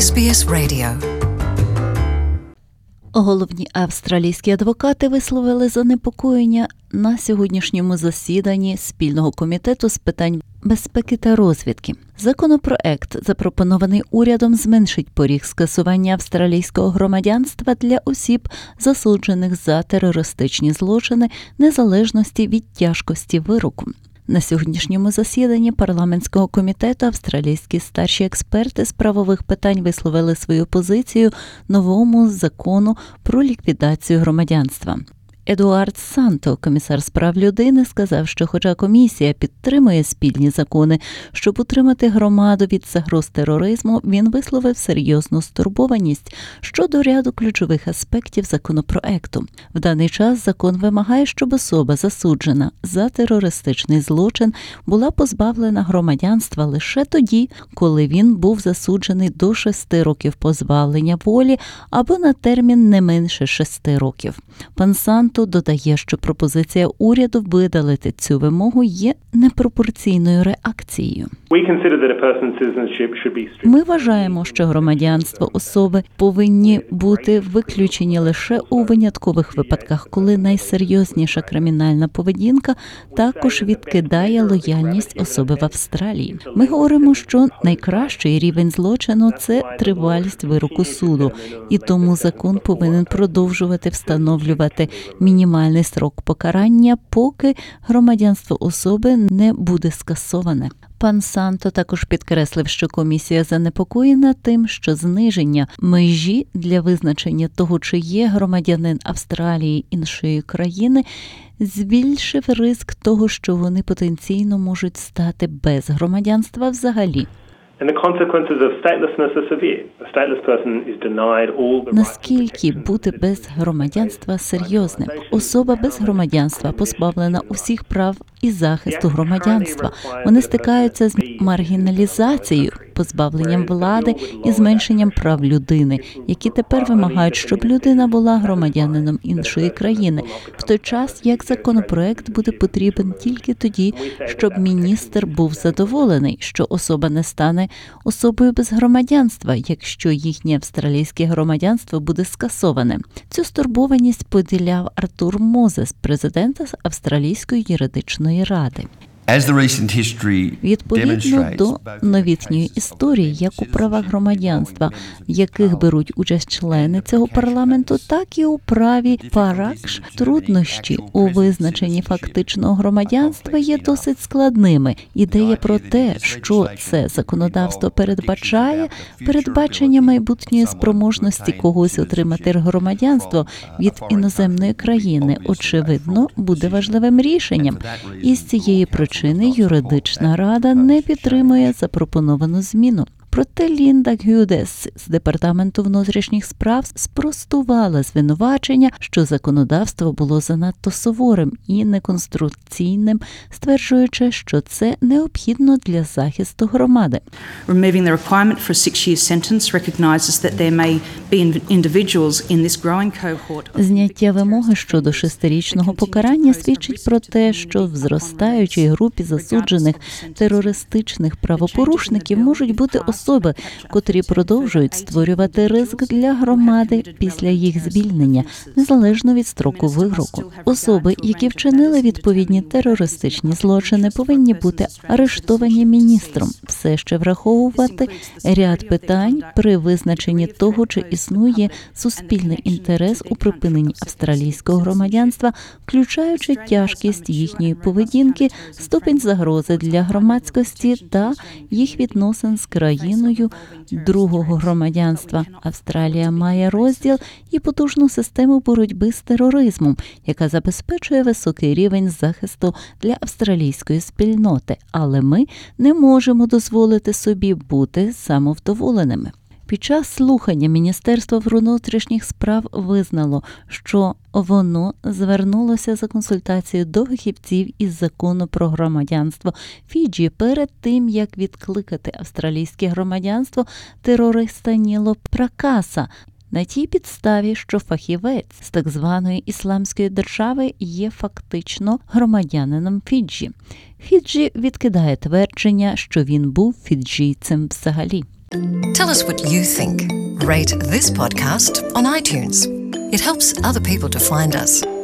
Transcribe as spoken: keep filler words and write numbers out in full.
Ес Бі Ес Radio. Головні австралійські адвокати висловили занепокоєння на сьогоднішньому засіданні спільного комітету з питань безпеки та розвідки. Законопроект, запропонований урядом, зменшить поріг скасування австралійського громадянства для осіб, засуджених за терористичні злочини, незалежності від тяжкості вироку. На сьогоднішньому засіданні парламентського комітету австралійські старші експерти з правових питань висловили свою позицію новому закону про ліквідацію громадянства. Едуард Санто, комісар з прав людини, сказав, що хоча комісія підтримує спільні закони, щоб утримати громаду від загроз тероризму, він висловив серйозну стурбованість щодо ряду ключових аспектів законопроекту. В даний час закон вимагає, щоб особа, засуджена за терористичний злочин, була позбавлена громадянства лише тоді, коли він був засуджений до шести років позбавлення волі або на термін не менше шести років. Пан Санто додає, що пропозиція уряду видалити цю вимогу є непропорційною реакцією. Ми вважаємо, що громадянство особи повинні бути виключені лише у виняткових випадках, коли найсерйозніша кримінальна поведінка також відкидає лояльність особи в Австралії. Ми говоримо, що найкращий рівень злочину – це тривалість вироку суду, і тому закон повинен продовжувати встановлювати мінімальний строк покарання, поки громадянство особи не буде скасоване. Пан Санто також підкреслив, що комісія занепокоєна тим, що зниження межі для визначення того, чи є громадянин Австралії іншої країни, збільшив ризик того, що вони потенційно можуть стати без громадянства взагалі. Наскільки бути без громадянства серйозним? Особа без громадянства позбавлена усіх прав і захисту громадянства. Вони стикаються з маргіналізацією, позбавленням влади і зменшенням прав людини, які тепер вимагають, щоб людина була громадянином іншої країни, в той час як законопроект буде потрібен тільки тоді, щоб міністр був задоволений, що особа не стане особою без громадянства, якщо їхнє австралійське громадянство буде скасоване. Цю стурбованість поділяв Артур Мозес, президент Австралійської юридичної ради. Відповідно до новітньої історії, як у правах громадянства, в яких беруть участь члени цього парламенту, так і у праві Паракш, труднощі у визначенні фактичного громадянства є досить складними. Ідея про те, що це законодавство передбачає, передбачення майбутньої спроможності когось отримати громадянство від іноземної країни, очевидно, буде важливим рішенням. І з цієї причини Причини юридична рада не підтримує запропоновану зміну. Проте Лінда Гюдес з Департаменту внутрішніх справ спростувала звинувачення, що законодавство було занадто суворим і неконституційним, стверджуючи, що це необхідно для захисту громади. Removing the requirement for a six-year sentence recognizes that there may be individuals in this growing cohort. Зняття вимоги щодо шестирічного покарання свідчить про те, що в зростаючій групі засуджених терористичних правопорушників можуть бути особи, особи, котрі продовжують створювати ризик для громади після їх звільнення, незалежно від строку вироку. Особи, які вчинили відповідні терористичні злочини, повинні бути арештовані міністром. Все ще враховувати ряд питань при визначенні того, чи існує суспільний інтерес у припиненні австралійського громадянства, включаючи тяжкість їхньої поведінки, ступінь загрози для громадськості та їх відносин з країною другого громадянства. Австралія має розділ і потужну систему боротьби з тероризмом, яка забезпечує високий рівень захисту для австралійської спільноти, але ми не можемо дозволити собі бути самовдоволеними. Під час слухання Міністерство внутрішніх справ визнало, що воно звернулося за консультацією до фахівців із закону про громадянство Фіджі перед тим, як відкликати австралійське громадянство терориста Ніло Пракаса, на тій підставі, що фахівець з так званої Ісламської держави є фактично громадянином Фіджі. Фіджі відкидає твердження, що він був фіджійцем взагалі. Tell us what you think. Rate this podcast on iTunes. It helps other people to find us.